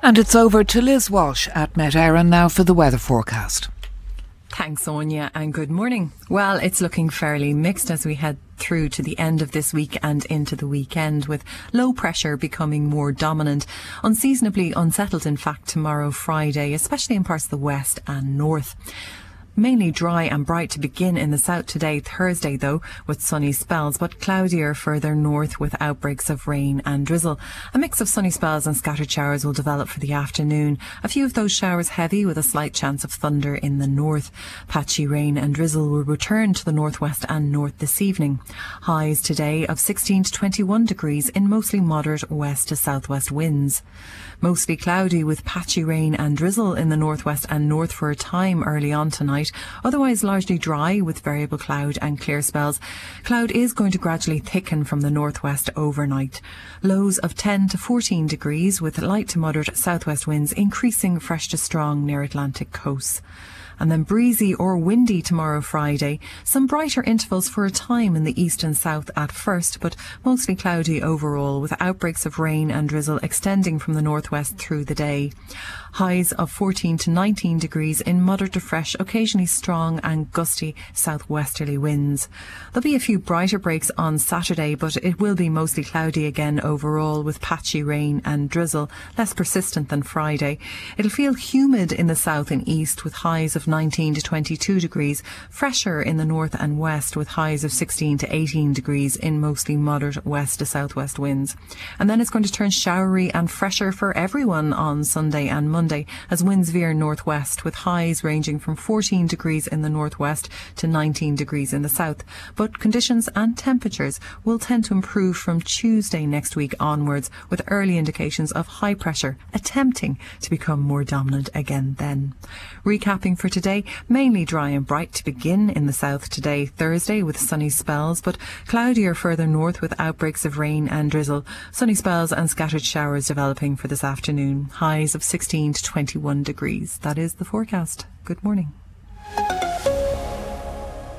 And it's over to Liz Walsh at Met Éireann now for the weather forecast. Thanks, Anya, and good morning. Well, it's looking fairly mixed as we head through to the end of this week and into the weekend, with low pressure becoming more dominant. Unseasonably unsettled, in fact, tomorrow, Friday, especially in parts of the west and north. Mainly dry and bright to begin in the south today, Thursday though, with sunny spells, but cloudier further north with outbreaks of rain and drizzle. A mix of sunny spells and scattered showers will develop for the afternoon. A few of those showers heavy with a slight chance of thunder in the north. Patchy rain and drizzle will return to the northwest and north this evening. Highs today of 16 to 21 degrees in mostly moderate west to southwest winds. Mostly cloudy with patchy rain and drizzle in the northwest and north for a time early on tonight. Otherwise largely dry with variable cloud and clear spells. Cloud is going to gradually thicken from the northwest overnight. Lows of 10 to 14 degrees with light to moderate southwest winds increasing fresh to strong near Atlantic coasts. And then breezy or windy tomorrow, Friday. Some brighter intervals for a time in the east and south at first, but mostly cloudy overall, with outbreaks of rain and drizzle extending from the northwest through the day. Highs of 14 to 19 degrees in moderate to fresh, occasionally strong and gusty southwesterly winds. There'll be a few brighter breaks on Saturday, but it will be mostly cloudy again overall, with patchy rain and drizzle, less persistent than Friday. It'll feel humid in the south and east, with highs of 19 to 22 degrees, fresher in the north and west, with highs of 16 to 18 degrees in mostly moderate west to southwest winds. And then it's going to turn showery and fresher for everyone on Sunday and Monday as winds veer northwest, with highs ranging from 14 degrees in the northwest to 19 degrees in the south. But conditions and temperatures will tend to improve from Tuesday next week onwards, with early indications of high pressure attempting to become more dominant again then. Recapping for today, mainly dry and bright to begin in the south today, Thursday, with sunny spells, but cloudier further north with outbreaks of rain and drizzle. Sunny spells and scattered showers developing for this afternoon. Highs of 16 to 21 degrees. That is the forecast. Good morning.